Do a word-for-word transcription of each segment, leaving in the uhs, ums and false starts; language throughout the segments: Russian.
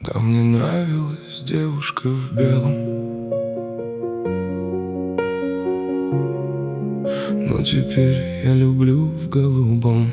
А мне нравилась девушка в белом, но теперь я люблю в голубом.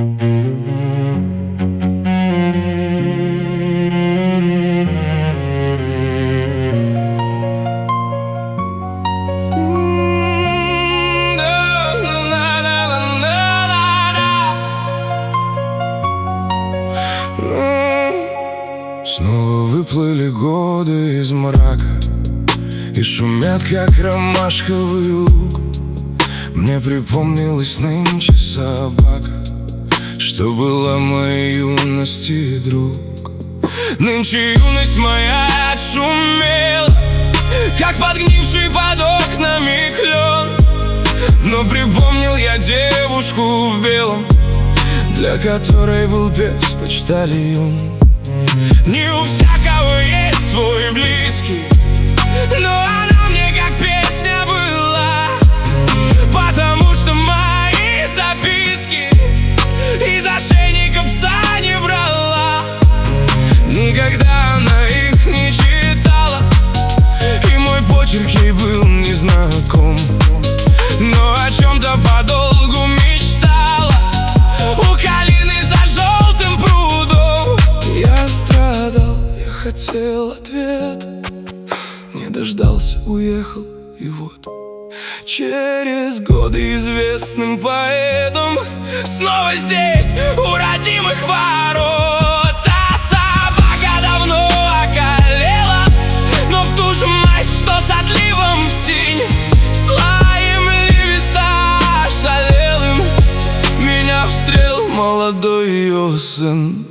Снова выплыли годы из мрака и шумят, как ромашковый луг. Мне припомнилась нынче собака, что была моей юности друг. Нынче юность моя отшумела, как подгнивший под окнами клен. Но припомнил я девушку в белом, для которой был пес-почтальон. Не у всякого есть свой близкий, но она мне как песня была, потому что мои записки из ошейника пса не брала. Никогда она их не читала, и мой почерк ей был незнаком, но о чем-то подолгу мечтала у калины за желтым прудом. Я страдал, я хотел ответ, не дождался, уехал, и вот через годы известным поэтом снова здесь, у родимых ворот. А собака давно околела, но в ту же мазь, что с отливом в синь, слоем листа шалелым меня встрел молодой ее сын.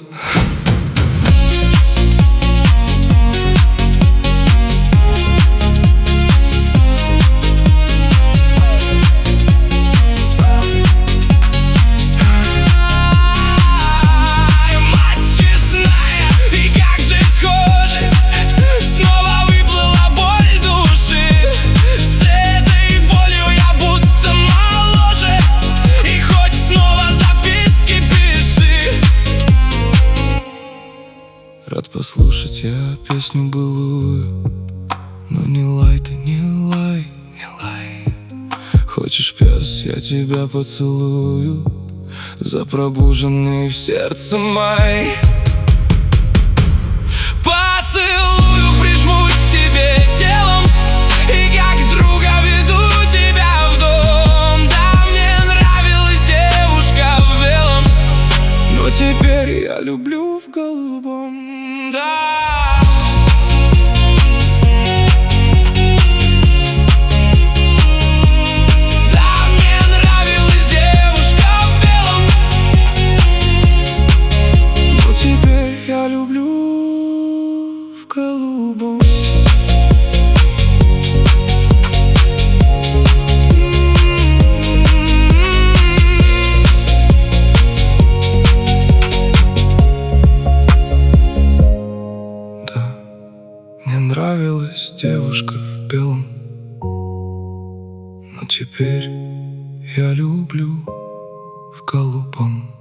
Рад послушать я песню былую, но не лай ты, не лай, не лай. Хочешь, пес, я тебя поцелую за пробуженный в сердце май. Поцелую, прижмусь к тебе телом и как друга веду тебя в дом. Да, мне нравилась девушка в белом, но теперь я люблю в голубом. Да. Да, мне нравилась девушка в белом, но теперь я люблю в голубом. Мне нравилась девушка в белом, но теперь я люблю в голубом.